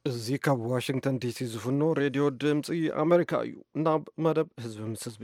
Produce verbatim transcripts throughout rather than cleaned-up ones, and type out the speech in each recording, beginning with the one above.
እዚ ካብ ዋሽንግተን ዲሲ ዝፍኖ ሬድዮ ድምፂ ኣሜሪካ እዩ ናብ መደብ ህዝቢ ምስ ህዝቢ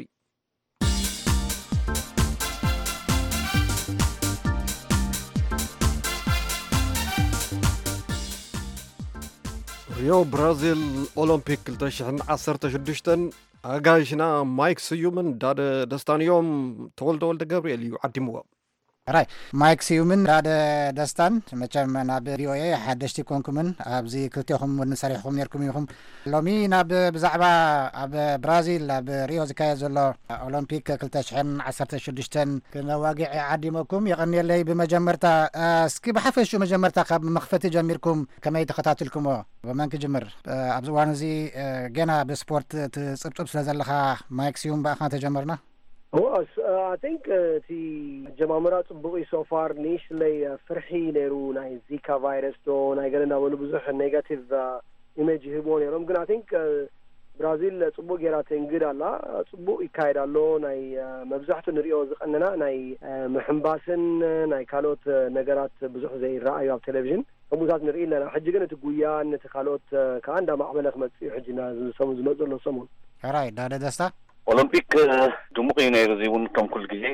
ሪዮ ብራዚል ኦሎምፒክ ክልተ ሽሕን ዓሰርተ ሽዱሽተን ኣጋይሽና ማይክ ስዩምን ዳደ ደስታንዮም ተወልደ ወልደ ገብርኤል እዩ ዓዲምዎ راي مايك سيومن داد دستان مچم ناب ቪኦኤ ሓደሽቲ ኮንኩምን ኣብዚ ክልቲኹም ወንሰሪሕኩም ነርኩም ይኹም ሎሚ ናብ ብዛዕባ ኣብ ብራዚል ኣብ ሪዮ ዝካየድ ዘሎ ኦሎምፒክ ክልተ ሽሕን ዓሰርተ ሽዱሽተን ክነዋግዕ ዓዲመኩም ይቐኒለይ ብመጀመርታ እስኪ ብሓፈሹ መጀመርታ ካብ መኽፈቲ ጀሚርኩም ከመይ ተኸታተልኩሞ በመን ክጅምር ኣብዚ ዋን እዚ ገና ብስፖርት ትጽብጽብ ስለዘለኻ ማይክ ሲዩም ባእኻ ተጀመርና Well, uh, I think the Jamamara Buki so far initially فرحي نيرو ناي زيكا فيروس تو ناي قالنا ولو بزح negative image هبوني رغم I think برازيل صبو جرات انجد الله صبو يكايد الله ناي مبزحته نريو زقننا ناي محمباسن ناي كالوت نجارات بزح زي الرأي على التلفزيون ومزات نري لنا حجنا تقويا ان تخالوت كان دا معمل خمس حجنا سمو زمزر له سمون راي دا دستا ኦሎምፒክ ድሙቕ እዩ ነይሩ እዚ እውን ከም ኩሉ ግዜ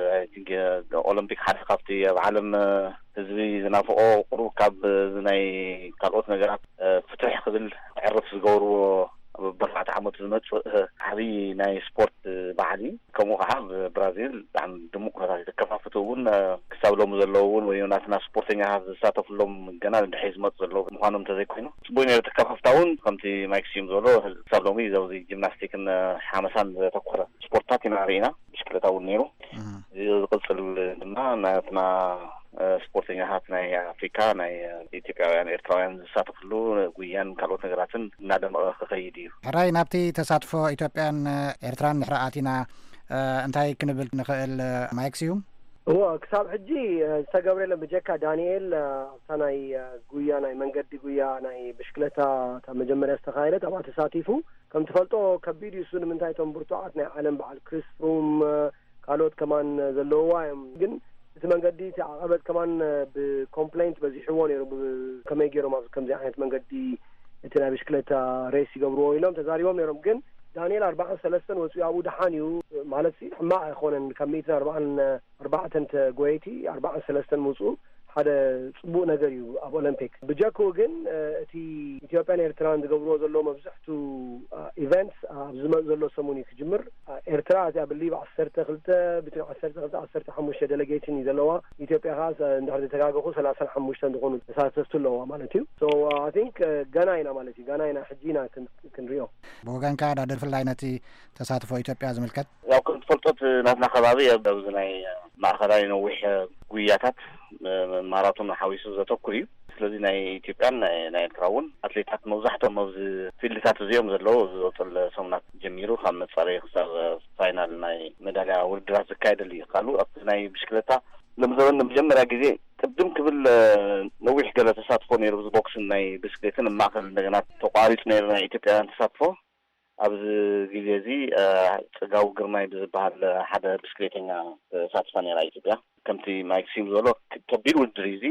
ኦሎምፒክ ሓደ ካብቲ ኣብ ዓለም ህዝቢ ዝናፍቆ ቁሩብ ካብ ናይ ካልኦት ነገራት ፍትሕ ክብል ዕርፍ ዝገብርዎ ኣብ በርባዕተ ዓመት ዝመፅእ ዓብዪ ናይ ስፖርት በዓል እዩ ከምኡ ከዓ ብብራዚል ብጣዕሚ ድሙቕ ኩነታት የተከፋፈቱ እውን ክሳብ ሎሚ ዘለዉ እውን ወይ ናትና ስፖርተኛታት ዝሳተፍሎም ገና ድሕሪ ዝመፁ ዘለዉ ምዃኖም እንተዘይኮይኑ ፅቡቅ ነይሩ ተከፋፍታ እውን ከምቲ ማይክ ሲዩም ዝበሎ ክሳብ ሎሚ ዘብዚ ጂምናስቲክን ሓመሳን ዘተኮረ ስፖርትታት ኢና ርኢና ብሽክለታ እውን ነይሩ ዝቅፅል ድማ ናትና ስፖርተኛታት ናይ ኣፍሪካ ናይ ኢትዮጵያውያን ኤርትራውያን ዝሳተፍሉ ጉያን ካልኦት ነገራትን እናደመቐ ክኸይድ እዩ ሕራይ ናብቲ ተሳትፎ ኢትዮጵያን ኤርትራን ንሕረኣቲና እንታይ ክንብል ንኽእል ማይክ ሲዩም هو كساب حجي استقبل بجكا دانيال تناي غويا ناي منغدي غويا ناي بشكلتا تا مجمريا استخايله تبع تساتيفو كم تفلطو كبير يسون من تايتون برتوعات ناي عالم بعد كريس فروم قالوت كمان زلوا ግን መንገዲ ተዓቀበት كمان بكومبلينت በዚህ ሕወን ይሩ ከመይ ገይሮም ኣብ ከምዚ ዓይነት መንገዲ እቲ ናይ ብሽክለታ ሬስ ይገብርዎ ኢሎም ተዛሪቦም ነይሮም ግን دانيال أربعة ثلاثة وسوي أبو دحانيو مالتي ما يخونن كمية أربعة أربعة أنت قويتي أربعة ثلاثة موسو هذا صبوا نجاريو أبو أولمبيك بجاكو جن تي إثيوبيا إيرتران دقبروا زلوا مبزحتو إيفنتس زمان زلوا سموني في جمر إيرترا تي أبليف عشرة خلته بتوع عشرة خلته عشرة حموشة ديليجيشن يزلوا إثيوبيا خاص نهار تجاكو ثلاثة حموشة دخون ثلاثة لوا مالتيو so I think غاناينا مالتي غاناينا حجينا كن كن ريو بوغان كذا در في اللاينتي تساتفوا إثيوبيا زملكت ያው كنت فلطت ناسنا خبابي بوزناي ማእኸላይ ነዊሕ ጉያታት ማራቶን ሓዊሱ ዘተኩር እዩ ስለዚ ናይ ኢትዮጵያን ናይ ኤርትራውን ኣትሌታት መብዛሕትኦም ኣብዚ ፊልድታት እዚኦም ዘለዉ ዝወፅል ሰሙናት ጀሚሩ ካብ መፃረይ ክሳብ ፋይናል ናይ ሜዳልያ ውድድራት ዝካየደሉ እዩ ካሉ ኣብቲ ናይ ብሽክለታ ለምዘበን መጀመርያ ግዜ ቅድም ክብል ነዊሕ ገለ ተሳትፎ ነይሩ ቦክስን ናይ ብሽክሌትን ማእኸል እንደገና ተቋሪፁ ነይሩ ናይ ኢትዮጵያውያን ተሳትፎ ኣብዚ ግዜ እዚ ፅጋው ግርማይ ብዝበሃል ሓደ ብሽክሌተኛ ተሳትፋ ነይራ ኢትዮጵያ ከምቲ ማይክ ሲዩም ዝበሎ ከቢድ ውድድር እዚ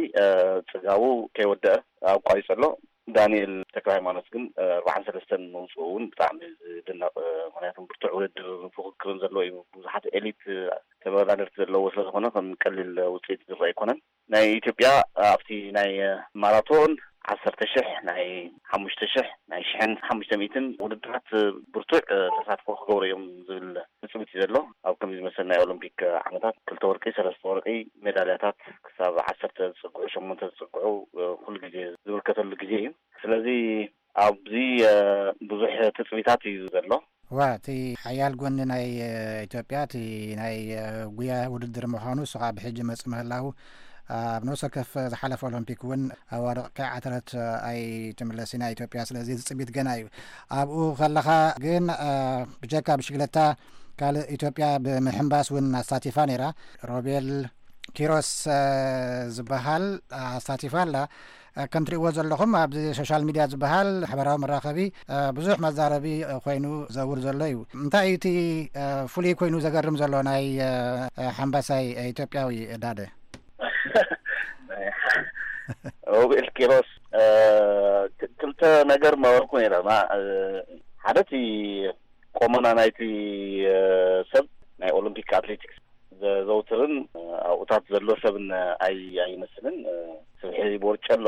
ፅጋው ከይወደአ ኣቋሪፁ ኣሎ ዳንኤል ተክለ ሃይማኖት ግን أربعة ثلاثة መውፅኡ እውን ብጣዕሚ ዝድነቕ ምክንያቱም ብርቱዕ ውድድር ፉክክርን ዘሎ እዩ ብዙሓት ኤሊት ተመራደርቲ ዘለዎ ስለዝኾነ ከም ቀሊል ውፅኢት ዝረአ ኣይኮነን ናይ ኢትዮጵያ ኣብቲ ናይ ማራቶን عشرة شح ناي حمشت شح ناي شحن حمشت ميتين ودرات برتوع تساتفو خبر يوم زل نسبتي زلو أو كم مثلا ناي أولمبيك عمتات كل تورقي ثلاث تورقي ميداليات كسب عشرة تسقع شو تسقعوا كل جزء زول كتل جزء سلذي أبزي بزح تسويتات زلو واتي حيال قن ناي إثيوبيا تي ناي ويا ودر مخانو صعب حجم اسمه الله بنوصل كف زحلف أولمبيك ون ورق عترت أي تملسنا إثيوبيا سلازيد صبيت جنايو أبو خلها جن بجاكا بشكلتا قال إثيوبيا بمحمباس ون ساتيفانيرا روبيل كيروس زبهال ساتيفان لا كنتري وزر لهم بسوشيال ميديا زبهال حبراو مراقبي بزوح مزاربي خوينو زور زلو انتايتي فولي خوينو زغرم زلو ناي حمباساي إثيوبياوي داده روبيل كيروس ክልተ ነገር ማወርኩ ነራ ማ ሓደቲ ቆመና ናይቲ ሰብ ናይ ኦሎምፒክ አትሌቲክስ ዘውትርን አውታት ዘሎ ሰብን አይ አይመስልን ስብሒ ቦርጨሎ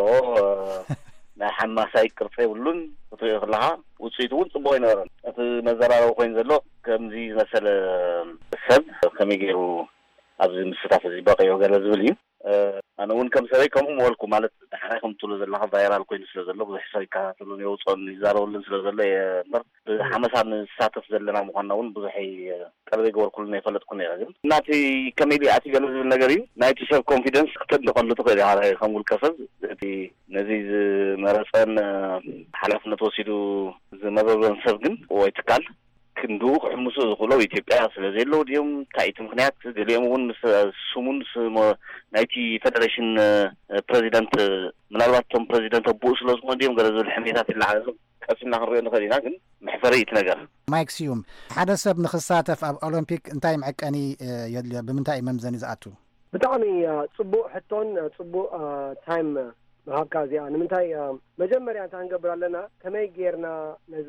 ናይ ሓማሳይ ቅርጽ ይብሉን እትይ خلها ውጽኢቱን ጽቡቅ ይነበረን እቲ መዘራረብ ኮይን ዘሎ ከምዚ መሰለ ሰብ ከመገሩ ኣብዚ ምስታት እዚ በቀዮ ገለ ዝብል እዩ ኣነ እውን ከም ሰበይ ከም ሞልኩ ማለት ሓራይኩም ትሉ ዘለኹ ቫይራል ኮይኑ ስለ ዘሎ ብዙሕ ሰብ ይከታተሉን ይውፅኡን ይዛረቡልን ስለ ዘሎ የምር ሓመሳን ሳተፍ ዘለና ምዃንና ብዙሕ ቀልቢ ገበርኩልን ይፈለጥኩን ነይረ ግን ናቲ ከመይ ኣቲ ገለ ዝብል ነገር እዩ ናይቲ ሰብ ኮንፊደንስ ክትንቀሉ ትኽእል ኢኻ ከም ውልቀሰብ እቲ ነዚ ዝመረፀን ሓላፍነት ወሲዱ ዝመረበን ሰብ ግን ወይ ትካል ክንዱ ሕሙሱ ዝኽለው ኢትዮጵያ ስለዘለው ዲዮም ታይቲ ምክንያት ገሊኦም እውን ስሙን ናይቲ ፌደሬሽን ፕሬዚደንት ምናልባት ቶም ፕሬዚደንት አቦ ስለዝኾኑ ዲዮም ገለ ዝብል ሕሜታት ይለዓሉ ቀስና ክንሪኦ ንኽእል ኢና ግን መሕፈሪ እቲ ነገር ማይክ ሲዩም ሓደ ሰብ ንኽሳተፍ ኣብ ኦሎምፒክ እንታይ መዐቀኒ የድልዮ ብምንታይ መምዘኒ ዝኣቱ ብጣዕሚ ጽቡቕ ሕቶን ጽቡቕ ታይም መሃብካ እዚኣ ንምንታይ መጀመርያ እንታ ክንገብር ኣለና ከመይ ጌርና ነዚ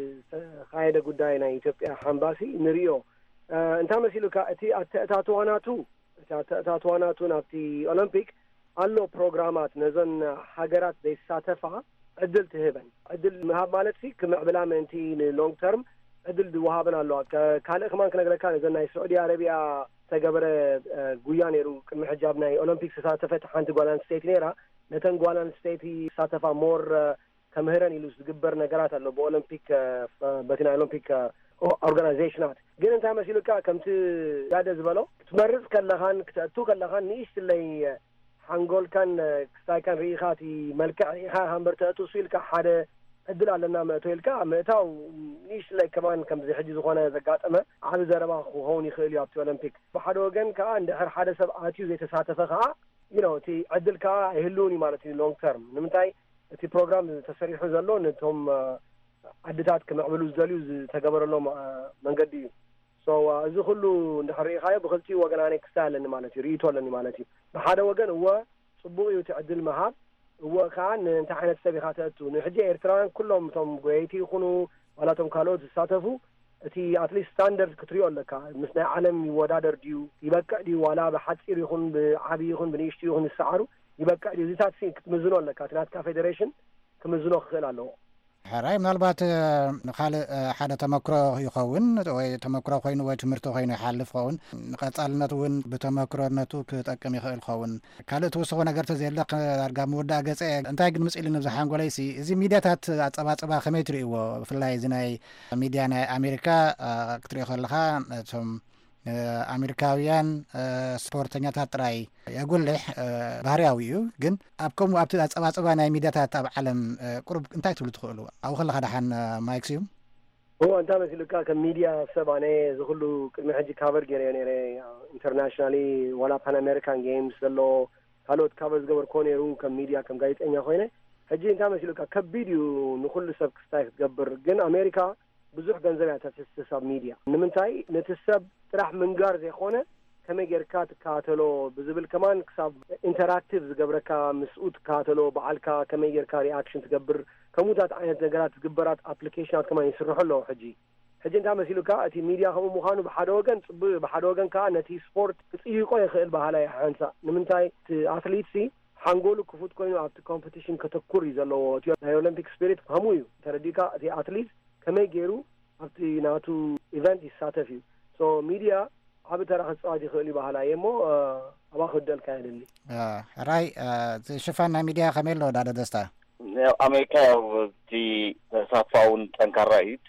ካየደ ጉዳይ ናይ ኢትዮጵያ ሓምባሲ ንሪኦ እንታይ መሲሉካ እቲ ኣተእታትዋናቱ እቲ ኣተእታትዋናቱ ናብቲ ኦሎምፒክ ኣሎ ፕሮግራማት ነዘን ሃገራት ዘይሳተፋ ዕድል ትህበን ዕድል ምሃብ ማለት ሲ ክምዕብላ ምእንቲ ንሎንግ ተርም ዕድል ዝወሃበን ኣለዋ ካልእ ክማን ክነግረካ ነዘን ናይ ሳዑዲ አረቢያ ተገበረ ጉያ ነይሩ ቅድሚ ሕጃብ ናይ ኦሎምፒክ ዝተሳተፈት ሓንቲ ጓል ኣንስተይቲ ነይራ ነተን ጓል ኣንስተይቲ ሳተፋ ሞር ከምህረን ኢሉ ዝግበር ነገራት ኣሎ ብኦሎምፒክ በቲ ናይ ኦሎምፒክ ኦርጋናይዜሽናት ግን እንታይ መሲሉካ ከምቲ ዳደ ዝበሎ ክትመርፅ ከለኻን ክትእቱ ከለኻን ንእሽትለይ ሓንጎልካን ክስታይካን ርኢኻ እቲ መልክዕ ርኢኻ ሃምበር ተእቱ ስኢልካ ሓደ ዕድል ኣለና ምእቶ ኢልካ ምእታው ንእሽትለይ ከማን ከምዚ ሕጂ ዝኾነ ዘጋጠመ ዓብ ዘረባ ክኸውን ይኽእል እዩ ኣብቲ ኦሎምፒክ ብሓደ ወገን ከዓ እንድሕር ሓደ ሰብ ኣትዩ ዘይተሳተፈ ከዓ you know እቲ ዕድል ከዓ ይህልውን እዩ ማለት እዩ ሎንግ ተርም ንምንታይ እቲ ፕሮግራም ተሰሪሑ ዘሎ ነቶም ዓድታት ክምዕብሉ ዝደልዩ ዝተገበረሎም መንገዲ እዩ ሶ እዚ ኩሉ እንድሕር ርኢኻዮ ብክልቲኡ ወገን ኣነ ክስታይ ኣለኒ ማለት እዩ ርኢቶ ኣለኒ ማለት እዩ ብሓደ ወገን እወ ጽቡቕ እዩ እቲ ዕድል ምሃብ እወ ከዓ ንእንታይ ዓይነት ሰብ ኢኻ ተእቱ ንሕጂ ኤርትራውያን ኩሎም እቶም ጎየይቲ ይኹኑ ዋላቶም ካልኦት ዝሳተፉ እቲ ኣትሊስት ስታንዳርድ ክትሪኦ ኣለካ ምስ ናይ ዓለም ይወዳደር ድዩ ይበቅዕ ድዩ ዋላ ብሓፂር ይኹን ብዓብዪ ይኹን ብንእሽቱ ይኹን ይሰዓሩ ይበቅዕ ድዩ እዚታት ክትምዝኖ ኣለካ እቲ ናትካ ፌዴሬሽን ክምዝኖ ክኽእል ኣለዎ ሕራይ ምናልባት ንኻልእ ሓደ ተመክሮ ይኸውን ወይ ተመክሮ ኮይኑ ወይ ትምህርቲ ኮይኑ ይሓልፍ ኸውን ንቐጻልነት እውን ብተመክሮነቱ ክጠቅም ይኽእል ኸውን ካልእ ትውስኾ ነገር ተዘየለ ዳርጋ ምውዳእ ገጸ እንታይ ግን ምጽኢሉ ንብዚ ሓንጎለይሲ እዚ ሚድያታት ኣጸባጽባ ከመይ ትርእይዎ ብፍላይ እዚ ናይ ሚድያ ናይ ኣሜሪካ ክትሪኦ ከለኻ እቶም ኣሜሪካውያን ስፖርተኛታት ጥራይ የጉልሕ ባህርያዊ እዩ ግን ኣብ ከምኡ ኣብቲ ኣጸባጽባ ናይ ሚድያታት ኣብ ዓለም ቁርብ እንታይ ትብሉ ትኽእሉ ኣብኡ ከለኻ ደሓን ማይክ ሲዩም እዎ እንታይ መሲሉካ ከም ሚድያ ሰብ ኣነ እዚ ኩሉ ቅድሚ ሕጂ ካቨር ገይረዮ ነይረ ኢንተርናሽናሊ ዋላ ፓን ኣሜሪካን ጌምስ ዘሎ ካልኦት ካቨር ዝገበርኮ ነይሩ ከም ሚድያ ከም ጋዜጠኛ ኮይነ ሕጂ እንታይ መሲሉካ ከቢድ እዩ ንኩሉ ሰብ ክስታይ ክትገብር ግን ኣሜሪካ ብዙሕ ገንዘብ እያ ተፍስስ ኣብ ሚድያ ንምንታይ ነቲ ሰብ ጥራሕ ምንጋር ዘይኮነ ከመይ ጌርካ ትከታተሎ ብዝብል ከማን ክሳብ ኢንተራክቲቭ ዝገብረካ ምስኡ ትከታተሎ በዓልካ ከመይ ጌርካ ሪኣክሽን ትገብር ከምኡታት ዓይነት ነገራት ዝግበራት ኣፕሊኬሽናት ከማን ይስርሑ ኣለዉ ሕጂ ሕጂ እንታይ መሲሉካ እቲ ሚድያ ከምኡ ምዃኑ ብሓደ ወገን ጽቡቕ ብሓደ ወገን ከዓ ነቲ ስፖርት ክጽይቆ ይኽእል ባህላይ ሓንሳ ንምንታይ እቲ ኣትሌት ሲ ሓንጎሉ ክፉት ኮይኑ ኣብቲ ኮምፒቲሽን ከተኩር እዩ ዘለዎ እቲ ናይ ኦሎምፒክ ስፒሪት ከምኡ እዩ ተረዲካ እቲ ኣትሌት ከመይ ገይሩ ኣብቲ ናቱ ኢቨንት ይሳተፍ እዩ ሶ ሚድያ ዓብ ተራ ክፅዋት ይኽእል እዩ ባህላየ እሞ ኣባ ክደልካ የድሊ ራይ ሽፋን ናይ ሚድያ ከመይ ኣሎ ዳደ ደስታ ኣሜሪካ እቲ ተሳትፋውን ጠንካራ እዩ እቲ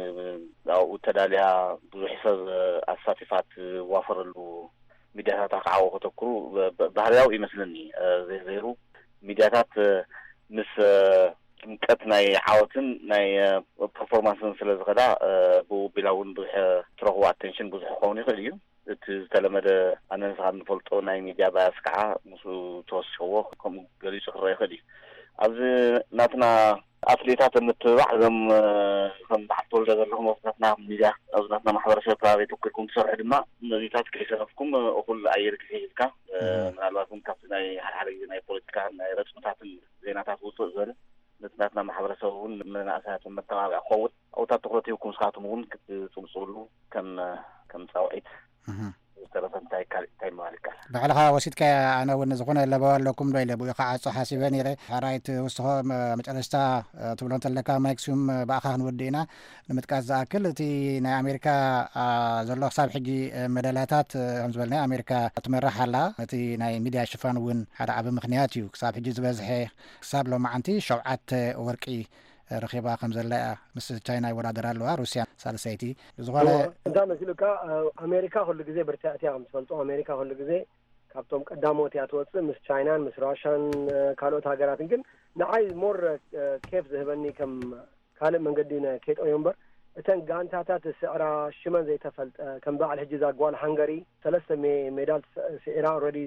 ኣብኡ ተዳልያ ብዙሕ ሰብ ኣሳቲፋት ዋፈረሉ ሚድያታት ክዓወ ከተክሩ ባህርያዊ ይመስለኒ ዘይሩ ሚድያታት ምስ ጥምቀት ናይ ዓወትን ናይ ፐርፎርማንስን ስለ ዝኸዳ ብቢላ እውን ብዙሕ ትረኽቦ ኣቴንሽን ብዙሕ ክኸውን ይኽእል እዩ እቲ ዝተለመደ ኣነ ንስኻ ንፈልጦ ናይ ሚድያ ባያስ ከዓ ምስ ተወስኽዎ ከምኡ ገሊፁ ክረአ ይኽእል እዩ ኣብዚ ናትና ኣትሌታት ምትባዕ ዞም ከም ተሓትወል ዘለኹም ወፍታትና ሚድያ ኣብዚ ናትና ማሕበረሰብ ከባቢ ትኩልኩም ትሰርሑ ድማ ነዚታት ከይሰነፍኩም እኩል ኣየር ግዜ ሂዝካ ምናልባትም ካብቲ ናይ ሓደ ግዜ ናይ ፖለቲካ ናይ ረፅምታትን ዜናታት ውፅእ ዝበለ ነትናትና ማሕበረሰብ እውን መናእሰያት መተባብዕ ክኸውን ኣውታት ትኩረት ሂብኩም ንስኻትኩም እውን ክትፅምፅሉ ከም ከም ፃውዒት ዝተረፈንታይ ካልእታይ ማለት ባዕልኻ ወሲድካ ኣነ እውን ዝኾነ ለበዋ ኣለኩም ዶ ኢለ ብኡ ከዓ ዓፆ ሓሲበ ነይረ ሓራይት ውስኾ መጨረስታ ትብሎ እንተለካ ማክሲሙም ብኣኻ ክንወዲእና ንምጥቃስ ዝኣክል እቲ ናይ ኣሜሪካ ዘሎ ክሳብ ሕጂ መደላታት ከም ዝበልና ኣሜሪካ ትመራሕ ኣላ እቲ ናይ ሚድያ ሽፋን እውን ሓደ ዓብ ምክንያት እዩ ክሳብ ሕጂ ዝበዝሐ ክሳብ ሎማዓንቲ ሸውዓተ ወርቂ ረኺባ ከም ዘላ ምስ ቻይና ይወዳደር ኣለዋ ሩስያ ሳልሰይቲ ዝኾነ እንታ መሲሉካ ኣሜሪካ ኩሉ ግዜ ብርትዕት እያ ከም ትፈልጦ ኣሜሪካ ኩሉ ግዜ ካብቶም ቀዳሞት እያ ትወፅእ ምስ ቻይናን ምስ ራሽያን ካልኦት ሃገራትን ግን ንዓይ ሞር ኬፍ ዝህበኒ ከም ካልእ መንገዲ ከይጠዮ እምበር እተን ጋንታታት ስዕራ ሽመን ዘይተፈልጠ ከም በዓል ሕጂ ዛጓል ሃንገሪ ሰለስተ ሜዳል ስዒራ ኦልሬዲ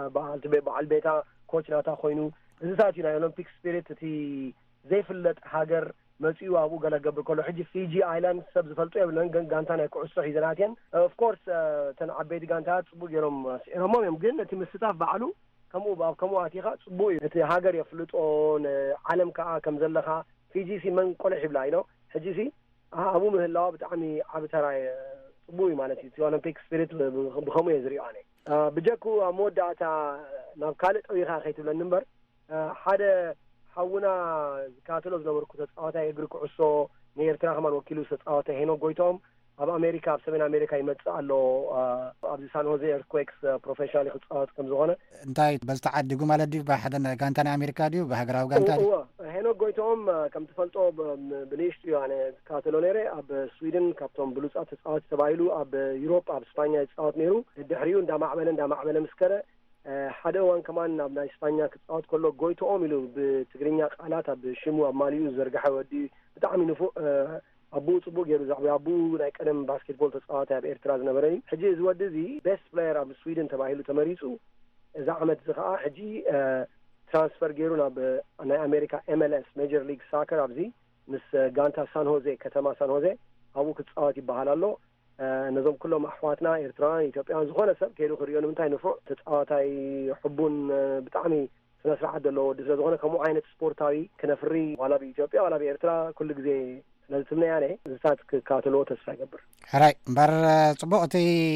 በዓል ቤታ ኮች ናታ ኮይኑ እዚታት እዩ ናይ ኦሎምፒክ ስፒሪት እቲ ዘይፍለጥ ሃገር መፅኡ ኣብኡ ገለ ገብር ከሎ ሕጂ ፊጂ ኣይላንድ ሰብ ዝፈልጦ የብለን ግን ጋንታ ናይ ኩዕሶ ሒዘናት እየን ኦፍ ኮርስ እተን ዓበይቲ ጋንታታት ፅቡቅ ገይሮም ስዒሮሞም እዮም ግን እቲ ምስታፍ ባዕሉ ከምኡ ኣብ ከምኡ ኣቲኻ ፅቡቅ እዩ እቲ ሃገር የፍልጦ ዓለም ከዓ ከም ዘለኻ ፊጂ ሲ መን ቆልዕ ይብላ ኢኖ ሕጂ ሲ ኣብኡ ምህላዋ ብጣዕሚ ዓብ ተራይ ፅቡቅ እዩ ማለት እዩ እቲ ኦሎምፒክ ስፒሪት ብከምኡ እየ ዝሪኦ ኣነ ብጀኩ ኣብ መወዳእታ ናብ ካልእ ጠዊኻ ከይትብለኒ እምበር ሓደ ሓውና ዝካተሎ ዝነበርኩ ተፃዋታይ እግሪ ኩዕሶ ንኤርትራ ከማን ወኪሉ ተፃዋተ ሄኖክ ጎይቶም ኣብ ኣሜሪካ ኣብ ሰሜን ኣሜሪካ ይመፅእ ኣሎ ኣብዚ ሳን ሆዜ ኤርትኩዌክስ ፕሮፌሽናል ክፃወት ከም ዝኾነ እንታይ በዚ ተዓዲጉ ማለት ድዩ ብሓደ ጋንታ ናይ ኣሜሪካ ድዩ ብሃገራዊ ጋንታ ድዩ ሄኖክ ጎይቶም ከም ትፈልጦ ብንእሽቱ እዩ ኣነ ዝካተሎ ነይረ ኣብ ስዊድን ካብቶም ብሉፃት ተፃዋት ተባሂሉ ኣብ ዩሮፕ ኣብ ስፓኛ ይፃወት ነይሩ ድሕሪኡ እንዳማዕበለ እንዳማዕበለ ምስከረ ሓደ እዋን ከማን ናብ ናይ ስፓኛ ክፃወት ከሎ ጎይቶኦም ኢሉ ብትግርኛ ቃላት ኣብ ሽሙ ኣብ ማሊኡ ዘርግሐ ወዲ ብጣዕሚ ንፉዕ ኣቡኡ ፅቡቅ ገይሩ ዛዕባ ኣቡኡ ናይ ቀደም ባስኬትቦል ተፃዋታይ ኣብ ኤርትራ ዝነበረ እዩ ሕጂ እዚ ወዲ እዚ ቤስት ፕሌየር ኣብ ስዊድን ተባሂሉ ተመሪፁ እዛ ዓመት እዚ ከዓ ሕጂ ትራንስፈር ገይሩ ናብ ናይ ኣሜሪካ ኤምኤልኤስ ሜጀር ሊግ ሳከር ኣብዚ ምስ ጋንታ ሳን ሆዜ ከተማ ሳን ሆዜ ኣብኡ ክፃወት ይበሃል ኣሎ ነዞም ኩሎም ኣሕዋትና ኤርትራውያን ኢትዮጵያውያን ዝኾነ ሰብ ከይዱ ክሪኦ ንምንታይ ንፉዕ ተፃዋታይ ሕቡን ብጣዕሚ ስነ ስርዓት ዘለዎ ወዲ ስለ ዝኾነ ከምኡ ዓይነት ስፖርታዊ ክነፍሪ ዋላ ብኢትዮጵያ ዋላ ብኤርትራ ኩሉ ግዜ ስለዝትብለያ ነ እዚታት ክካተልዎ ተስፋ ይገብር ሕራይ እምበር ፅቡቅ እቲ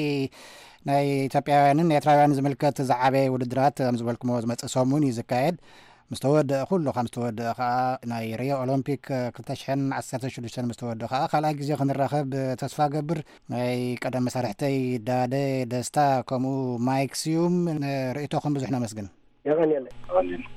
ናይ ኢትዮጵያውያንን ኤርትራውያንን ዝምልከት ዝዓበየ ውድድራት ከም ዝበልኩሞ ዝመፅእ ሰሙን እዩ ዝካየድ مستود كله خمس مستود خا نايريا أولمبيك كلتشحن عشرة شلوشن مستود خا خلاص جزء خن الرخب تصفى قبر ناي قدم مسارحتي داده دستا كمو مايكسيوم رأيتو خن بزحنا مسجن يا غني الله